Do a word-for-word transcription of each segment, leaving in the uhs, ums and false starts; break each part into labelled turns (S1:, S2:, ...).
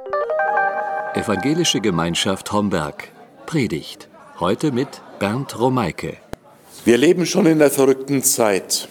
S1: Evangelische Gemeinschaft Homberg. Predigt. Heute mit Bernd Romeike.
S2: Wir leben schon in einer verrückten Zeit.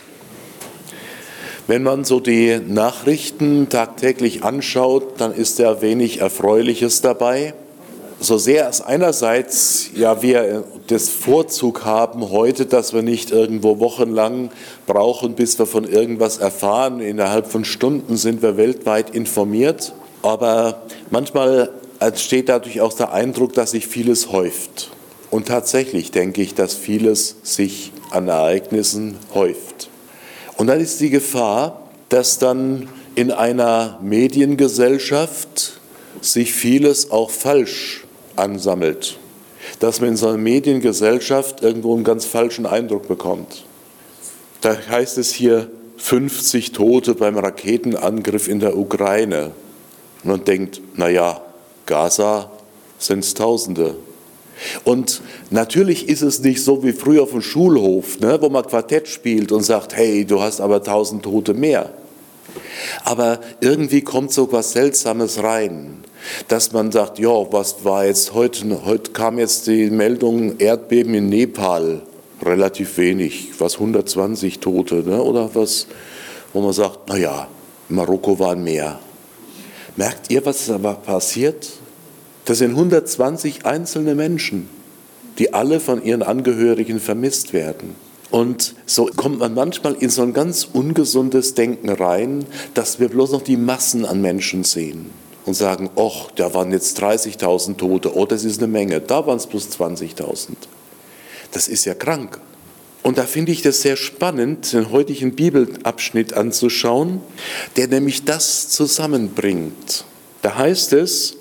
S2: Wenn man so die Nachrichten tagtäglich anschaut, dann ist da wenig Erfreuliches dabei. So sehr es einerseits ja wir das Vorzug haben heute, dass wir nicht irgendwo wochenlang brauchen, bis wir von irgendwas erfahren. Innerhalb von Stunden sind wir weltweit informiert. Aber manchmal entsteht dadurch auch der Eindruck, dass sich vieles häuft. Und tatsächlich denke ich, dass vieles sich an Ereignissen häuft. Und dann ist die Gefahr, dass dann in einer Mediengesellschaft sich vieles auch falsch ansammelt. Dass man in so einer Mediengesellschaft irgendwo einen ganz falschen Eindruck bekommt. Da heißt es hier fünfzig Tote beim Raketenangriff in der Ukraine. Und man denkt, naja, Gaza sind es Tausende. Und natürlich ist es nicht so wie früher auf dem Schulhof, ne, wo man Quartett spielt und sagt, hey, du hast aber tausend Tote mehr. Aber irgendwie kommt so was Seltsames rein, dass man sagt, ja, was war jetzt heute, heute kam jetzt die Meldung, Erdbeben in Nepal, relativ wenig, was hundertzwanzig Tote, ne, oder was, wo man sagt, naja, in Marokko waren mehr. Merkt ihr, was aber passiert? Das sind hundertzwanzig einzelne Menschen, die alle von ihren Angehörigen vermisst werden. Und so kommt man manchmal in so ein ganz ungesundes Denken rein, dass wir bloß noch die Massen an Menschen sehen und sagen, och, da waren jetzt dreißigtausend Tote, oh, das ist eine Menge, da waren es bloß zwanzigtausend. Das ist ja krank. Und da finde ich das sehr spannend, den heutigen Bibelabschnitt anzuschauen, der nämlich das zusammenbringt. Da heißt es,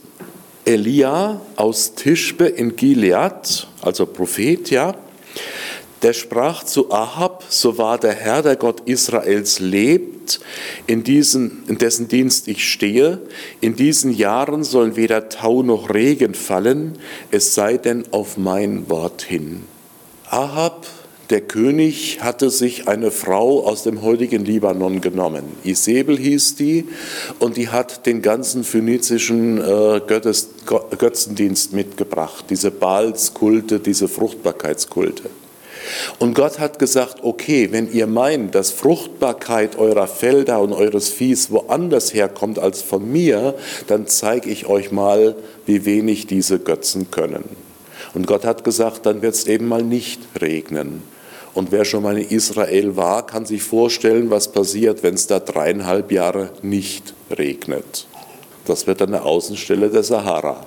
S2: Elia aus Tischbe in Gilead, also Prophet, ja, der sprach zu Ahab, so wahr der Herr, der Gott Israels lebt, in, diesen, in dessen Dienst ich stehe, in diesen Jahren sollen weder Tau noch Regen fallen, es sei denn auf mein Wort hin. Ahab, der König, hatte sich eine Frau aus dem heutigen Libanon genommen. Isebel hieß die und die hat den ganzen phönizischen äh, Göttes, Götzendienst mitgebracht, diese Baalskulte, diese Fruchtbarkeitskulte. Und Gott hat gesagt, okay, wenn ihr meint, dass Fruchtbarkeit eurer Felder und eures Viehs woanders herkommt als von mir, dann zeige ich euch mal, wie wenig diese Götzen können. Und Gott hat gesagt, dann wird es eben mal nicht regnen. Und wer schon mal in Israel war, kann sich vorstellen, was passiert, wenn es da dreieinhalb Jahre nicht regnet. Das wird dann eine Außenstelle der Sahara.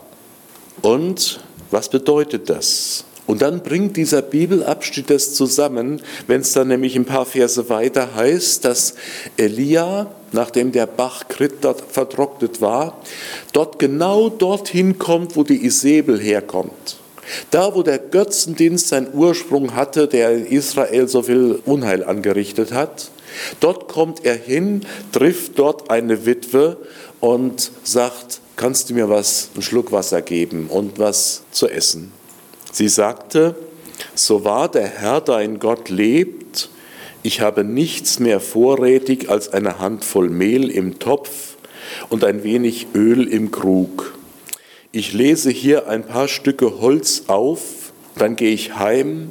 S2: Und was bedeutet das? Und dann bringt dieser Bibelabschnitt das zusammen, wenn es dann nämlich ein paar Verse weiter heißt, dass Elia, nachdem der Bach Krit dort vertrocknet war, dort genau dorthin kommt, wo die Isebel herkommt. Da, wo der Götzendienst seinen Ursprung hatte, der in Israel so viel Unheil angerichtet hat, dort kommt er hin, trifft dort eine Witwe und sagt, kannst du mir was, einen Schluck Wasser geben und was zu essen? Sie sagte, so wahr der Herr, dein Gott, lebt, ich habe nichts mehr vorrätig als eine Handvoll Mehl im Topf und ein wenig Öl im Krug. Ich lese hier ein paar Stücke Holz auf, dann gehe ich heim,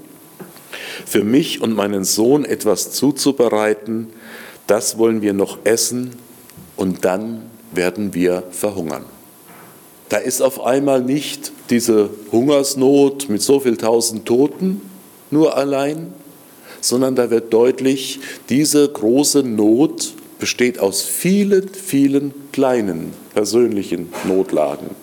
S2: für mich und meinen Sohn etwas zuzubereiten. Das wollen wir noch essen und dann werden wir verhungern. Da ist auf einmal nicht diese Hungersnot mit so viel tausend Toten nur allein, sondern da wird deutlich, diese große Not besteht aus vielen, vielen kleinen persönlichen Notlagen.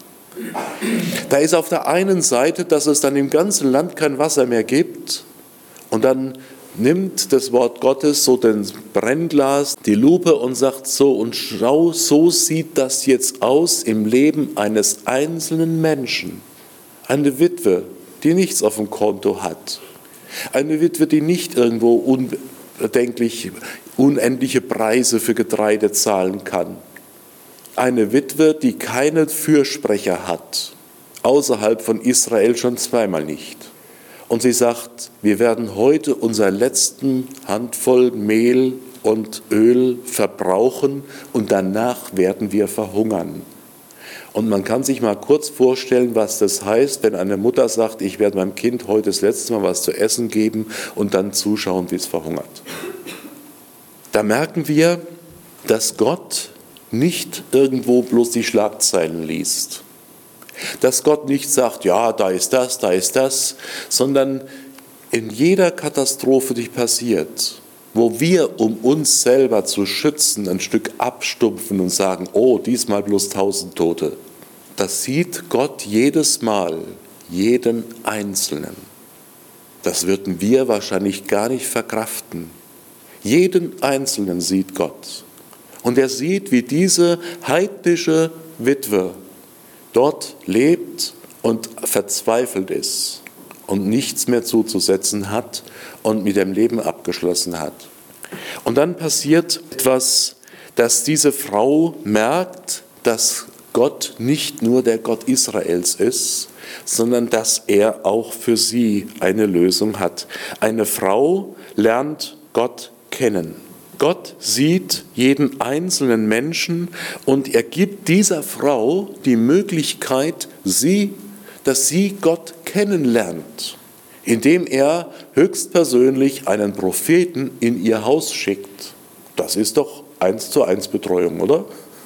S2: Da ist auf der einen Seite, dass es dann im ganzen Land kein Wasser mehr gibt und dann nimmt das Wort Gottes so den Brennglas, die Lupe und sagt so, und schau, so sieht das jetzt aus im Leben eines einzelnen Menschen. Eine Witwe, die nichts auf dem Konto hat. Eine Witwe, die nicht irgendwo unbedenklich unendliche Preise für Getreide zahlen kann. Eine Witwe, die keine Fürsprecher hat, außerhalb von Israel schon zweimal nicht. Und sie sagt, wir werden heute unsere letzten Handvoll Mehl und Öl verbrauchen und danach werden wir verhungern. Und man kann sich mal kurz vorstellen, was das heißt, wenn eine Mutter sagt, ich werde meinem Kind heute das letzte Mal was zu essen geben und dann zuschauen, wie es verhungert. Da merken wir, dass Gott nicht irgendwo bloß die Schlagzeilen liest. Dass Gott nicht sagt, ja, da ist das, da ist das, sondern in jeder Katastrophe, die passiert, wo wir, um uns selber zu schützen, ein Stück abstumpfen und sagen, oh, diesmal bloß tausend Tote, das sieht Gott jedes Mal, jeden Einzelnen. Das würden wir wahrscheinlich gar nicht verkraften. Jeden Einzelnen sieht Gott. Und er sieht, wie diese heidnische Witwe dort lebt und verzweifelt ist und nichts mehr zuzusetzen hat und mit dem Leben abgeschlossen hat. Und dann passiert etwas, dass diese Frau merkt, dass Gott nicht nur der Gott Israels ist, sondern dass er auch für sie eine Lösung hat. Eine Frau lernt Gott kennen. Gott sieht jeden einzelnen Menschen und er gibt dieser Frau die Möglichkeit, sie, dass sie Gott kennenlernt, indem er höchstpersönlich einen Propheten in ihr Haus schickt. Das ist doch eins zu eins Betreuung, oder?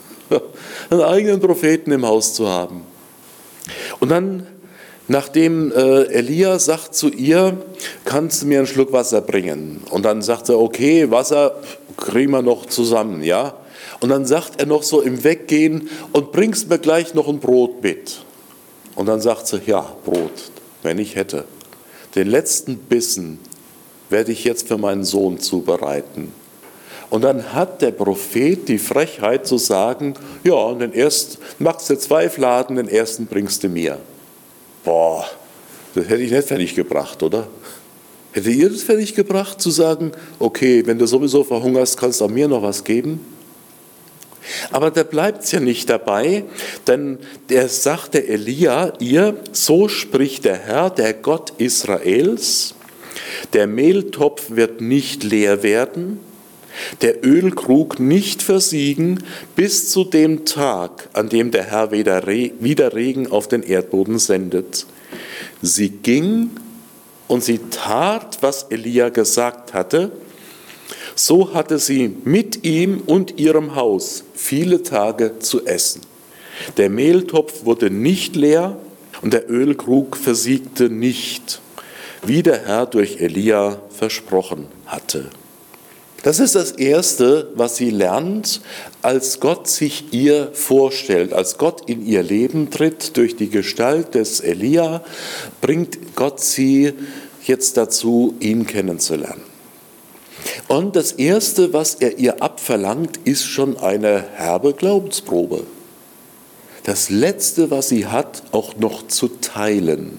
S2: Einen eigenen Propheten im Haus zu haben. Und dann, nachdem äh, Elia sagt zu ihr, kannst du mir einen Schluck Wasser bringen? Und dann sagt er, okay, Wasser kriegen wir noch zusammen, ja? Und dann sagt er noch so im Weggehen, und bringst mir gleich noch ein Brot mit. Und dann sagt sie, ja, Brot, wenn ich hätte. Den letzten Bissen werde ich jetzt für meinen Sohn zubereiten. Und dann hat der Prophet die Frechheit zu sagen, ja, den ersten, machst du zwei Fladen, den ersten bringst du mir. Boah, das hätte ich nicht fertig gebracht, oder? Hätte ihr das fertig gebracht, zu sagen, okay, wenn du sowieso verhungerst, kannst du auch mir noch was geben? Aber da bleibt es ja nicht dabei, denn der sagt der Elia ihr, so spricht der Herr, der Gott Israels, der Mehltopf wird nicht leer werden, der Ölkrug nicht versiegen, bis zu dem Tag, an dem der Herr wieder Regen auf den Erdboden sendet. Sie ging und sie tat, was Elia gesagt hatte. So hatte sie mit ihm und ihrem Haus viele Tage zu essen. Der Mehltopf wurde nicht leer und der Ölkrug versiegte nicht, wie der Herr durch Elia versprochen hatte. Das ist das Erste, was sie lernt, als Gott sich ihr vorstellt, als Gott in ihr Leben tritt durch die Gestalt des Elia, bringt Gott sie jetzt dazu, ihn kennenzulernen. Und das Erste, was er ihr abverlangt, ist schon eine herbe Glaubensprobe. Das Letzte, was sie hat, auch noch zu teilen.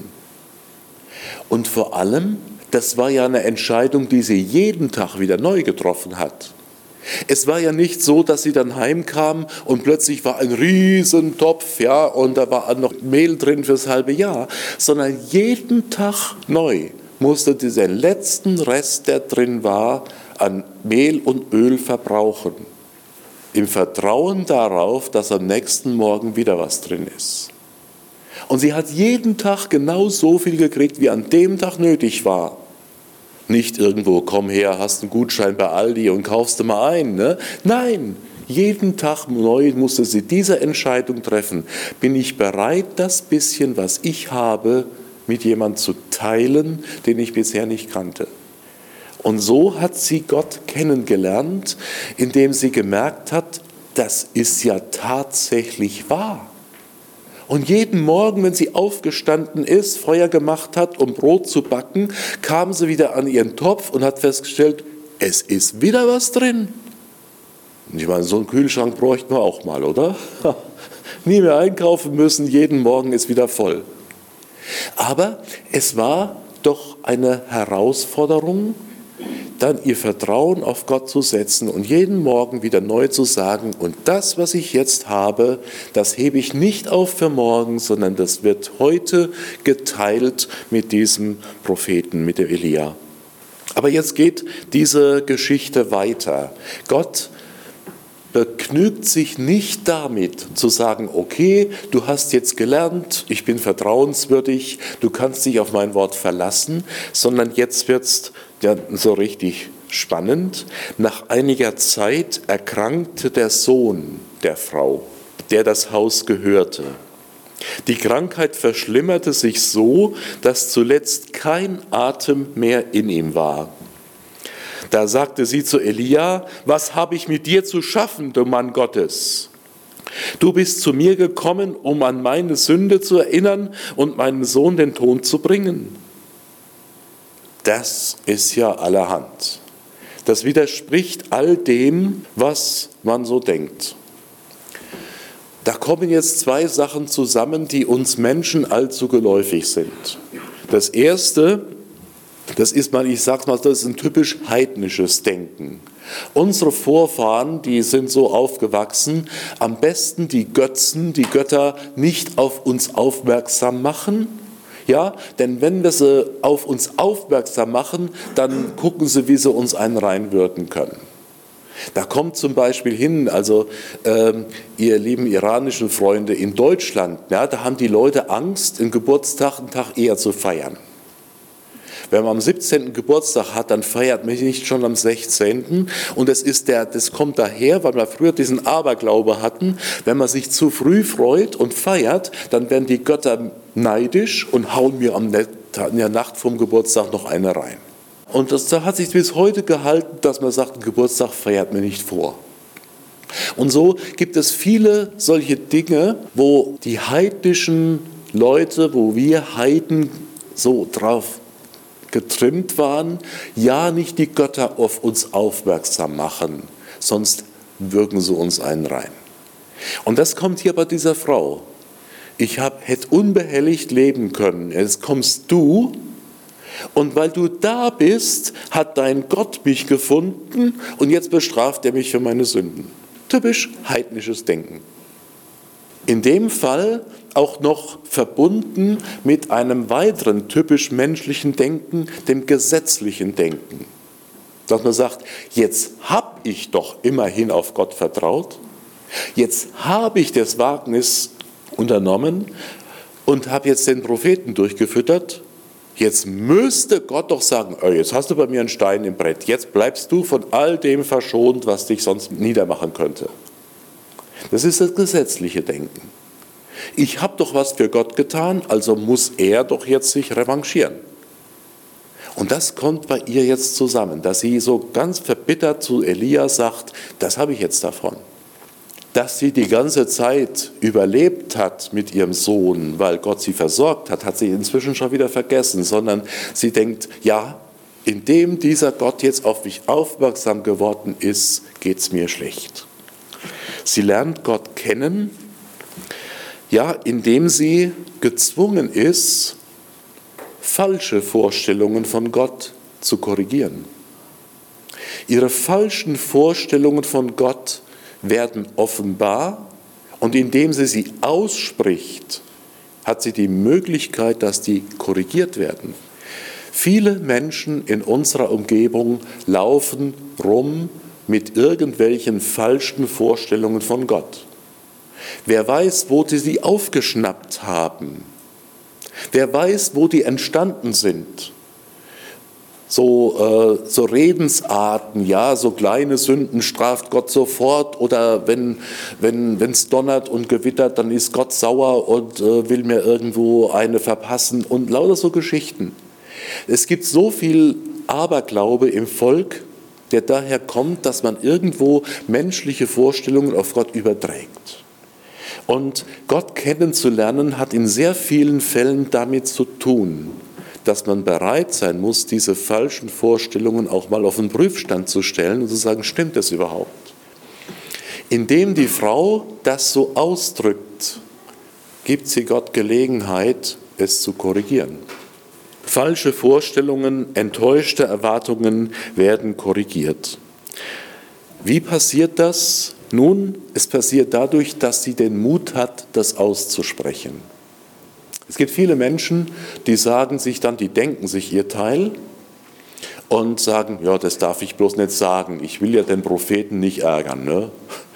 S2: Und vor allem, das war ja eine Entscheidung, die sie jeden Tag wieder neu getroffen hat. Es war ja nicht so, dass sie dann heimkam und plötzlich war ein Riesentopf, ja, und da war noch Mehl drin fürs halbe Jahr, sondern jeden Tag neu musste dieser letzten Rest, der drin war, an Mehl und Öl verbrauchen. Im Vertrauen darauf, dass am nächsten Morgen wieder was drin ist. Und sie hat jeden Tag genau so viel gekriegt, wie an dem Tag nötig war. Nicht irgendwo, komm her, hast einen Gutschein bei Aldi und kaufst du mal ein. Ne? Nein, jeden Tag neu musste sie diese Entscheidung treffen. Bin ich bereit, das bisschen, was ich habe, mit jemandem zu teilen, den ich bisher nicht kannte? Und so hat sie Gott kennengelernt, indem sie gemerkt hat, das ist ja tatsächlich wahr. Und jeden Morgen, wenn sie aufgestanden ist, Feuer gemacht hat, um Brot zu backen, kam sie wieder an ihren Topf und hat festgestellt, es ist wieder was drin. Und ich meine, so einen Kühlschrank bräuchten wir auch mal, oder? Nie mehr einkaufen müssen, jeden Morgen ist wieder voll. Aber es war doch eine Herausforderung, dann ihr Vertrauen auf Gott zu setzen und jeden Morgen wieder neu zu sagen, und das, was ich jetzt habe, das hebe ich nicht auf für morgen, sondern das wird heute geteilt mit diesem Propheten, mit dem Elia. Aber jetzt geht diese Geschichte weiter. Gott begnügt sich nicht damit zu sagen, okay, du hast jetzt gelernt, ich bin vertrauenswürdig, du kannst dich auf mein Wort verlassen, sondern jetzt wird es ja so richtig spannend. Nach einiger Zeit erkrankte der Sohn der Frau, der das Haus gehörte. Die Krankheit verschlimmerte sich so, dass zuletzt kein Atem mehr in ihm war. Da sagte sie zu Elia: Was habe ich mit dir zu schaffen, du Mann Gottes? Du bist zu mir gekommen, um an meine Sünde zu erinnern und meinem Sohn den Tod zu bringen. Das ist ja allerhand. Das widerspricht all dem, was man so denkt. Da kommen jetzt zwei Sachen zusammen, die uns Menschen allzu geläufig sind. Das erste, das ist mal, ich sag's mal, das ist ein typisch heidnisches Denken. Unsere Vorfahren, die sind so aufgewachsen, am besten die Götzen, die Götter nicht auf uns aufmerksam machen. Ja, denn wenn wir sie auf uns aufmerksam machen, dann gucken sie, wie sie uns einen reinwürden können. Da kommt zum Beispiel hin, also ähm, ihr lieben iranischen Freunde in Deutschland, ja, da haben die Leute Angst, den Geburtstag einen Tag eher zu feiern. Wenn man am siebzehnten Geburtstag hat, dann feiert man nicht schon am sechzehnten Und das, ist der, das kommt daher, weil wir früher diesen Aberglaube hatten, wenn man sich zu früh freut und feiert, dann werden die Götter neidisch und hauen mir am Net, in der Nacht vom Geburtstag noch eine rein. Und das hat sich bis heute gehalten, dass man sagt, einen Geburtstag feiert mir nicht vor. Und so gibt es viele solche Dinge, wo die heidnischen Leute, wo wir Heiden so drauf getrimmt waren, ja nicht die Götter auf uns aufmerksam machen, sonst wirken sie uns einen rein. Und das kommt hier bei dieser Frau. Ich hab, hätte unbehelligt leben können, jetzt kommst du, und weil du da bist, hat dein Gott mich gefunden und jetzt bestraft er mich für meine Sünden. Typisch heidnisches Denken. In dem Fall auch noch verbunden mit einem weiteren typisch menschlichen Denken, dem gesetzlichen Denken. Dass man sagt, jetzt habe ich doch immerhin auf Gott vertraut, jetzt habe ich das Wagnis unternommen und habe jetzt den Propheten durchgefüttert. Jetzt müsste Gott doch sagen, oh, jetzt hast du bei mir einen Stein im Brett, jetzt bleibst du von all dem verschont, was dich sonst niedermachen könnte. Das ist das gesetzliche Denken. Ich habe doch was für Gott getan, also muss er doch jetzt sich revanchieren. Und das kommt bei ihr jetzt zusammen, dass sie so ganz verbittert zu Elia sagt, das habe ich jetzt davon. Dass sie die ganze Zeit überlebt hat mit ihrem Sohn, weil Gott sie versorgt hat, hat sie inzwischen schon wieder vergessen, sondern sie denkt, ja, indem dieser Gott jetzt auf mich aufmerksam geworden ist, geht es mir schlecht. Sie lernt Gott kennen, ja, indem sie gezwungen ist, falsche Vorstellungen von Gott zu korrigieren. Ihre falschen Vorstellungen von Gott werden offenbar und indem sie sie ausspricht, hat sie die Möglichkeit, dass die korrigiert werden. Viele Menschen in unserer Umgebung laufen rum mit irgendwelchen falschen Vorstellungen von Gott. Wer weiß, wo sie sie aufgeschnappt haben? Wer weiß, wo die entstanden sind? So, äh, so Redensarten, ja, so kleine Sünden straft Gott sofort oder wenn wenn wenn es donnert und gewittert, dann ist Gott sauer und äh, will mir irgendwo eine verpassen und lauter so Geschichten. Es gibt so viel Aberglaube im Volk, der daher kommt, dass man irgendwo menschliche Vorstellungen auf Gott überträgt. Und Gott kennenzulernen hat in sehr vielen Fällen damit zu tun, dass man bereit sein muss, diese falschen Vorstellungen auch mal auf den Prüfstand zu stellen und zu sagen, stimmt das überhaupt? Indem die Frau das so ausdrückt, gibt sie Gott Gelegenheit, es zu korrigieren. Falsche Vorstellungen, enttäuschte Erwartungen werden korrigiert. Wie passiert das? Nun, es passiert dadurch, dass sie den Mut hat, das auszusprechen. Es gibt viele Menschen, die sagen sich dann, die denken sich ihr Teil und sagen, ja, das darf ich bloß nicht sagen, ich will ja den Propheten nicht ärgern. Ne?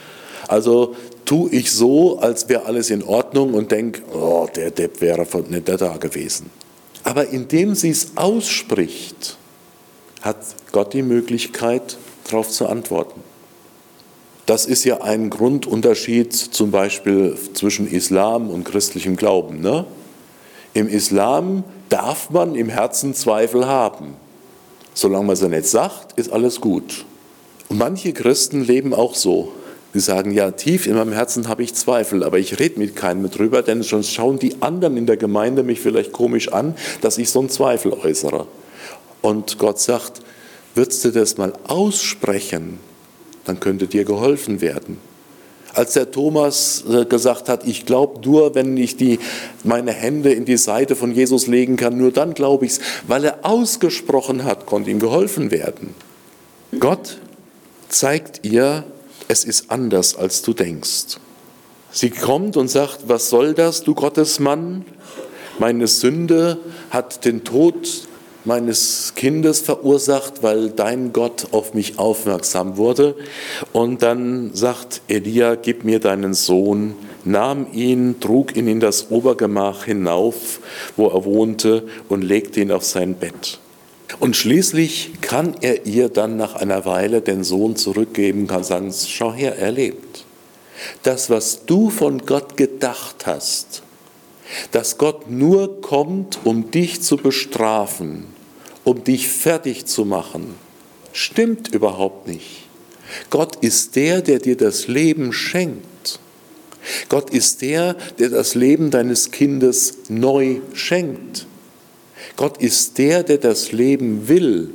S2: Also tue ich so, als wäre alles in Ordnung und denke, oh, der Depp wäre nicht da gewesen. Aber indem sie es ausspricht, hat Gott die Möglichkeit, darauf zu antworten. Das ist ja ein Grundunterschied zum Beispiel zwischen Islam und christlichem Glauben. Ne? Im Islam darf man im Herzen Zweifel haben. Solange man sie nicht sagt, ist alles gut. Und manche Christen leben auch so. Die sagen, ja, tief in meinem Herzen habe ich Zweifel, aber ich rede mit keinem mehr drüber, denn sonst schauen die anderen in der Gemeinde mich vielleicht komisch an, dass ich so einen Zweifel äußere. Und Gott sagt, würdest du das mal aussprechen, dann könnte dir geholfen werden. Als der Thomas gesagt hat, ich glaube nur, wenn ich die, meine Hände in die Seite von Jesus legen kann, nur dann glaube ich es, weil er ausgesprochen hat, konnte ihm geholfen werden. Gott zeigt ihr, es ist anders, als du denkst. Sie kommt und sagt, was soll das, du Gottesmann? Meine Sünde hat den Tod meines Kindes verursacht, weil dein Gott auf mich aufmerksam wurde. Und dann sagt Elia, gib mir deinen Sohn, nahm ihn, trug ihn in das Obergemach hinauf, wo er wohnte, und legte ihn auf sein Bett. Und schließlich kann er ihr dann nach einer Weile den Sohn zurückgeben, kann sagen, schau her, er lebt. Das, was du von Gott gedacht hast, dass Gott nur kommt, um dich zu bestrafen, um dich fertig zu machen, stimmt überhaupt nicht. Gott ist der, der dir das Leben schenkt. Gott ist der, der das Leben deines Kindes neu schenkt. Gott ist der, der das Leben will.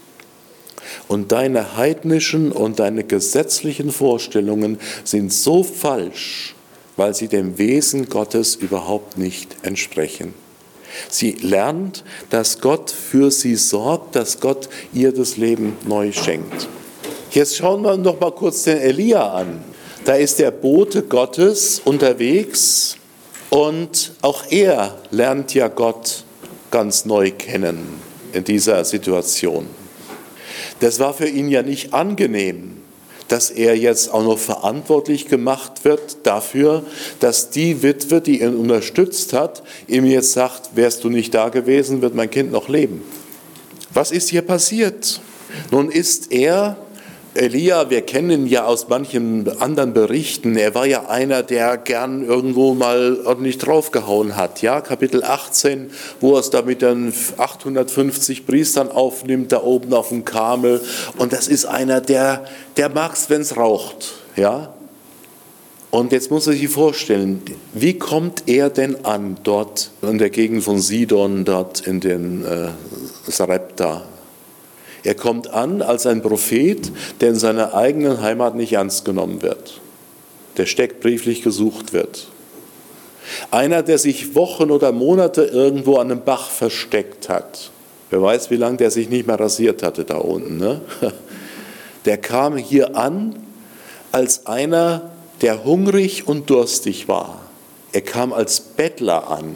S2: Und deine heidnischen und deine gesetzlichen Vorstellungen sind so falsch, weil sie dem Wesen Gottes überhaupt nicht entsprechen. Sie lernt, dass Gott für sie sorgt, dass Gott ihr das Leben neu schenkt. Jetzt schauen wir noch mal kurz den Elia an. Da ist der Bote Gottes unterwegs und auch er lernt ja Gott ganz neu kennen in dieser Situation. Das war für ihn ja nicht angenehm, dass er jetzt auch noch verantwortlich gemacht wird dafür, dass die Witwe, die ihn unterstützt hat, ihm jetzt sagt, wärst du nicht da gewesen, wird mein Kind noch leben. Was ist hier passiert? Nun ist er, Elia, wir kennen ihn ja aus manchen anderen Berichten, er war ja einer, der gern irgendwo mal ordentlich draufgehauen hat. Ja, Kapitel achtzehn, wo er es da mit den achthundertfünfzig Priestern aufnimmt, da oben auf dem Karmel. Und das ist einer, der, der mag es, wenn es raucht. Ja? Und jetzt muss man sich vorstellen, wie kommt er denn an dort in der Gegend von Sidon, dort in den äh, Sarepta? Er kommt an als ein Prophet, der in seiner eigenen Heimat nicht ernst genommen wird, der steckbrieflich gesucht wird. Einer, der sich Wochen oder Monate irgendwo an einem Bach versteckt hat. Wer weiß, wie lange der sich nicht mehr rasiert hatte da unten. Ne? Der kam hier an als einer, der hungrig und durstig war. Er kam als Bettler an,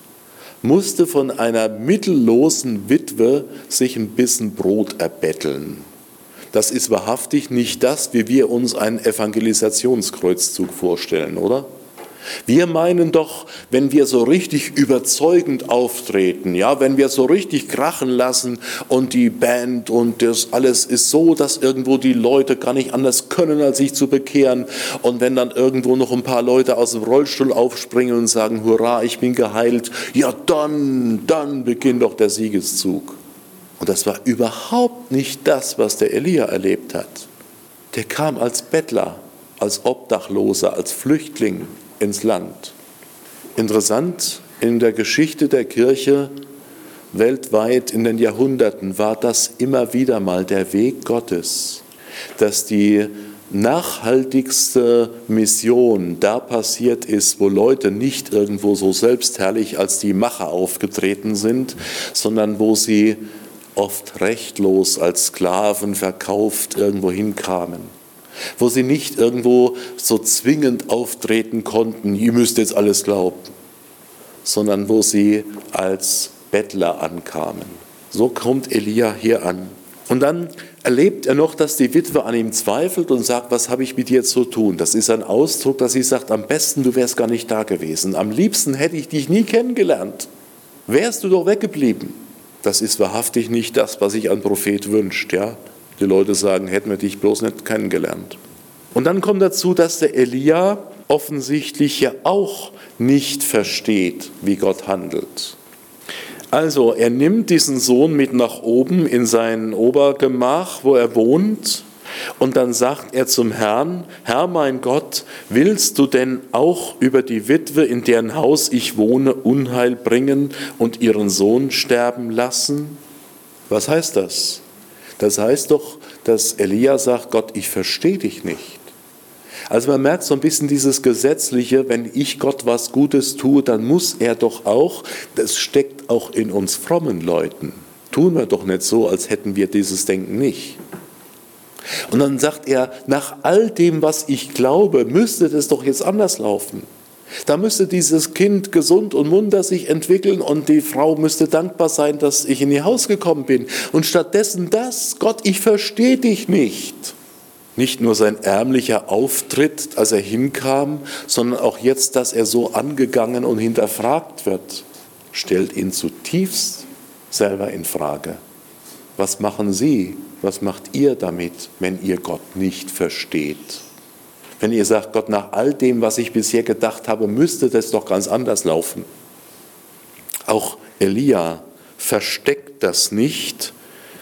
S2: musste von einer mittellosen Witwe sich ein bisschen Brot erbetteln. Das ist wahrhaftig nicht das, wie wir uns einen Evangelisationskreuzzug vorstellen, oder? Wir meinen doch, wenn wir so richtig überzeugend auftreten, ja, wenn wir so richtig krachen lassen und die Band und das alles ist so, dass irgendwo die Leute gar nicht anders können, als sich zu bekehren, und wenn dann irgendwo noch ein paar Leute aus dem Rollstuhl aufspringen und sagen, hurra, ich bin geheilt, ja dann, dann beginnt doch der Siegeszug. Und das war überhaupt nicht das, was der Elia erlebt hat. Der kam als Bettler, als Obdachloser, als Flüchtling ins Land. Interessant, in der Geschichte der Kirche weltweit in den Jahrhunderten war das immer wieder mal der Weg Gottes, dass die nachhaltigste Mission da passiert ist, wo Leute nicht irgendwo so selbstherrlich als die Macher aufgetreten sind, sondern wo sie oft rechtlos als Sklaven verkauft irgendwo hinkamen. Wo sie nicht irgendwo so zwingend auftreten konnten, ihr müsst jetzt alles glauben, sondern wo sie als Bettler ankamen. So kommt Elia hier an. Und dann erlebt er noch, dass die Witwe an ihm zweifelt und sagt, was habe ich mit dir zu tun? Das ist ein Ausdruck, dass sie sagt, am besten, du wärst gar nicht da gewesen. Am liebsten hätte ich dich nie kennengelernt. Wärst du doch weggeblieben. Das ist wahrhaftig nicht das, was sich ein Prophet wünscht. Ja? Die Leute sagen, hätten wir dich bloß nicht kennengelernt. Und dann kommt dazu, dass der Elia offensichtlich ja auch nicht versteht, wie Gott handelt. Also er nimmt diesen Sohn mit nach oben in sein Obergemach, wo er wohnt, und dann sagt er zum Herrn, Herr mein Gott, willst du denn auch über die Witwe, in deren Haus ich wohne, Unheil bringen und ihren Sohn sterben lassen? Was heißt das? Das heißt doch, dass Elia sagt, Gott, ich verstehe dich nicht. Also man merkt so ein bisschen dieses Gesetzliche, wenn ich Gott was Gutes tue, dann muss er doch auch, das steckt auch in uns frommen Leuten. Tun wir doch nicht so, als hätten wir dieses Denken nicht. Und dann sagt er, nach all dem, was ich glaube, müsste das doch jetzt anders laufen. Da müsste dieses Kind gesund und munter sich entwickeln und die Frau müsste dankbar sein, dass ich in ihr Haus gekommen bin. Und stattdessen das, Gott, ich verstehe dich nicht. Nicht nur sein ärmlicher Auftritt, als er hinkam, sondern auch jetzt, dass er so angegangen und hinterfragt wird, stellt ihn zutiefst selber in Frage. Was machen Sie, was macht ihr damit, wenn ihr Gott nicht versteht? Wenn ihr sagt, Gott, nach all dem, was ich bisher gedacht habe, müsste das doch ganz anders laufen. Auch Elia versteckt das nicht.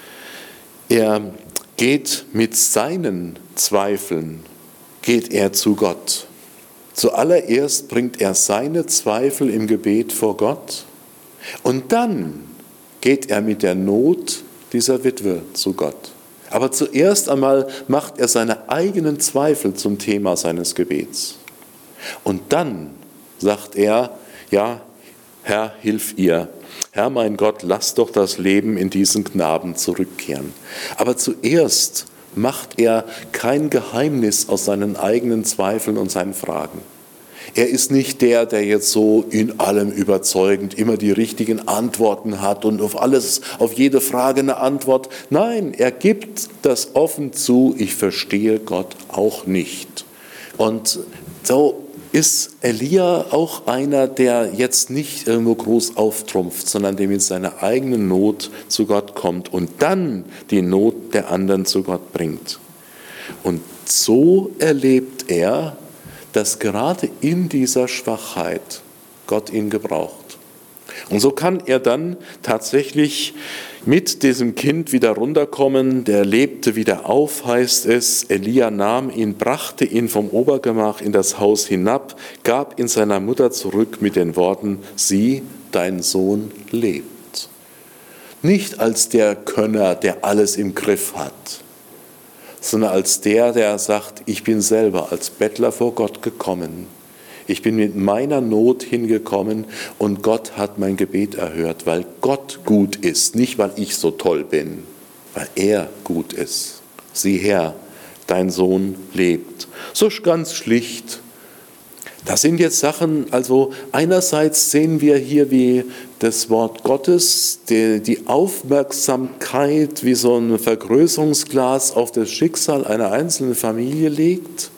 S2: Er geht mit seinen Zweifeln, geht er zu Gott. Zuallererst bringt er seine Zweifel im Gebet vor Gott und dann geht er mit der Not dieser Witwe zu Gott. Aber zuerst einmal macht er seine eigenen Zweifel zum Thema seines Gebets. Und dann sagt er, ja, Herr, hilf ihr. Herr, mein Gott, lass doch das Leben in diesen Knaben zurückkehren. Aber zuerst macht er kein Geheimnis aus seinen eigenen Zweifeln und seinen Fragen. Er ist nicht der, der jetzt so in allem überzeugend immer die richtigen Antworten hat und auf alles, auf jede Frage eine Antwort. Nein, er gibt das offen zu, ich verstehe Gott auch nicht. Und so ist Elia auch einer, der jetzt nicht irgendwo groß auftrumpft, sondern der mit seiner eigenen Not zu Gott kommt und dann die Not der anderen zu Gott bringt. Und so erlebt er, dass gerade in dieser Schwachheit Gott ihn gebraucht. Und so kann er dann tatsächlich mit diesem Kind wieder runterkommen. Der lebte wieder auf, heißt es. Elia nahm ihn, brachte ihn vom Obergemach in das Haus hinab, gab ihn seiner Mutter zurück mit den Worten, sieh, dein Sohn lebt. Nicht als der Könner, der alles im Griff hat, sondern als der, der sagt, ich bin selber als Bettler vor Gott gekommen. Ich bin mit meiner Not hingekommen und Gott hat mein Gebet erhört, weil Gott gut ist, nicht weil ich so toll bin, weil er gut ist. Sieh her, dein Sohn lebt. So ganz schlicht. Das sind jetzt Sachen, also einerseits sehen wir hier, wie das Wort Gottes die, die Aufmerksamkeit wie so ein Vergrößerungsglas auf das Schicksal einer einzelnen Familie legt.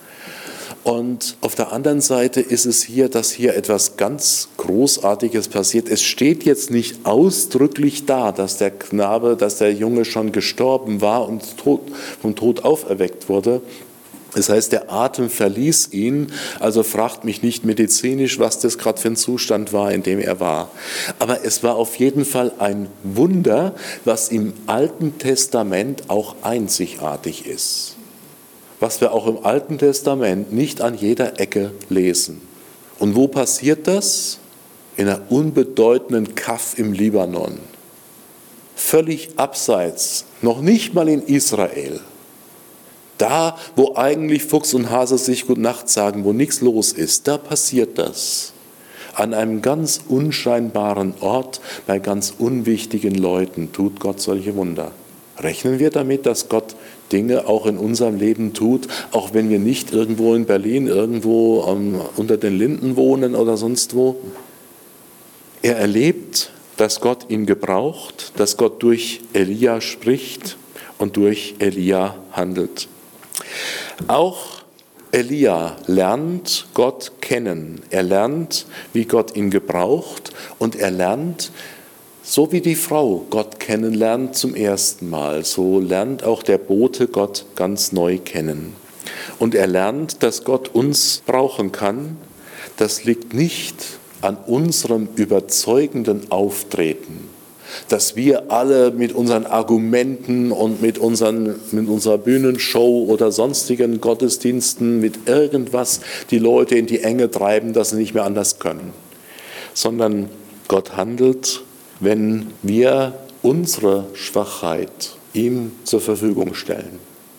S2: Und auf der anderen Seite ist es hier, dass hier etwas ganz Großartiges passiert. Es steht jetzt nicht ausdrücklich da, dass der Knabe, dass der Junge schon gestorben war und vom Tod auferweckt wurde. Das heißt, der Atem verließ ihn, also fragt mich nicht medizinisch, was das gerade für ein Zustand war, in dem er war. Aber es war auf jeden Fall ein Wunder, was im Alten Testament auch einzigartig ist. Was wir auch im Alten Testament nicht an jeder Ecke lesen. Und wo passiert das? In einer unbedeutenden Kaff im Libanon. Völlig abseits, noch nicht mal in Israel. Da, wo eigentlich Fuchs und Hase sich Gute Nacht sagen, wo nichts los ist, da passiert das. An einem ganz unscheinbaren Ort, bei ganz unwichtigen Leuten tut Gott solche Wunder. Rechnen wir damit, dass Gott Dinge auch in unserem Leben tut, auch wenn wir nicht irgendwo in Berlin, irgendwo um, unter den Linden wohnen oder sonst wo? Er erlebt, dass Gott ihn gebraucht, dass Gott durch Elia spricht und durch Elia handelt. Auch Elia lernt Gott kennen. Er lernt, wie Gott ihn gebraucht, und er lernt, so wie die Frau Gott kennenlernt zum ersten Mal, so lernt auch der Bote Gott ganz neu kennen. Und er lernt, dass Gott uns brauchen kann. Das liegt nicht an unserem überzeugenden Auftreten, dass wir alle mit unseren Argumenten und mit, unseren, mit unserer Bühnenshow oder sonstigen Gottesdiensten, mit irgendwas die Leute in die Enge treiben, dass sie nicht mehr anders können. Sondern Gott handelt, wenn wir unsere Schwachheit ihm zur Verfügung stellen.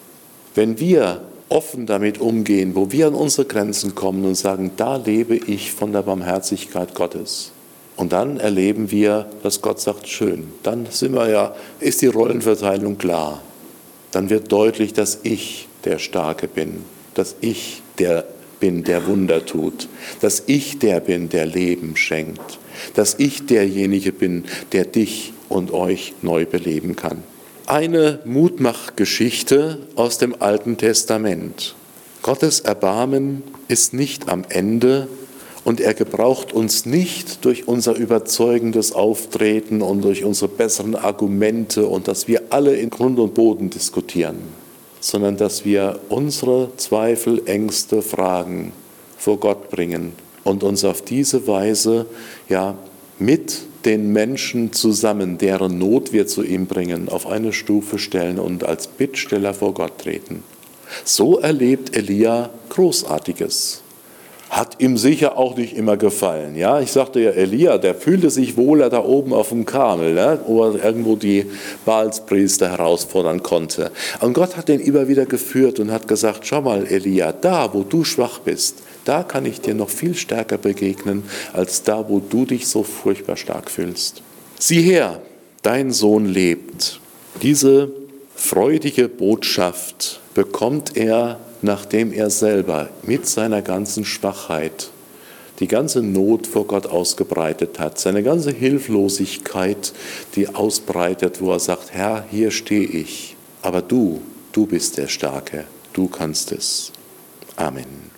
S2: Wenn wir offen damit umgehen, wo wir an unsere Grenzen kommen und sagen, da lebe ich von der Barmherzigkeit Gottes. Und dann erleben wir, dass Gott sagt, schön, dann sind wir ja, ist die Rollenverteilung klar. Dann wird deutlich, dass ich der Starke bin, dass ich der bin, der Wunder tut, dass ich der bin, der Leben schenkt, dass ich derjenige bin, der dich und euch neu beleben kann. Eine Mutmachgeschichte aus dem Alten Testament. Gottes Erbarmen ist nicht am Ende und er gebraucht uns nicht durch unser überzeugendes Auftreten und durch unsere besseren Argumente und dass wir alle in Grund und Boden diskutieren, sondern dass wir unsere Zweifel, Ängste, Fragen vor Gott bringen und uns auf diese Weise ja mit den Menschen zusammen, deren Not wir zu ihm bringen, auf eine Stufe stellen und als Bittsteller vor Gott treten. So erlebt Elia Großartiges. Hat ihm sicher auch nicht immer gefallen. Ja, ich sagte ja, Elia, der fühlte sich wohler da oben auf dem Karmel, ne, wo er irgendwo die Baalspriester herausfordern konnte. Und Gott hat ihn immer wieder geführt und hat gesagt, schau mal, Elia, da, wo du schwach bist, da kann ich dir noch viel stärker begegnen, als da, wo du dich so furchtbar stark fühlst. Sieh her, dein Sohn lebt. Diese freudige Botschaft bekommt er, nachdem er selber mit seiner ganzen Schwachheit die ganze Not vor Gott ausgebreitet hat, seine ganze Hilflosigkeit, die ausbreitet, wo er sagt, Herr, hier stehe ich, aber du, du bist der Starke, du kannst es. Amen.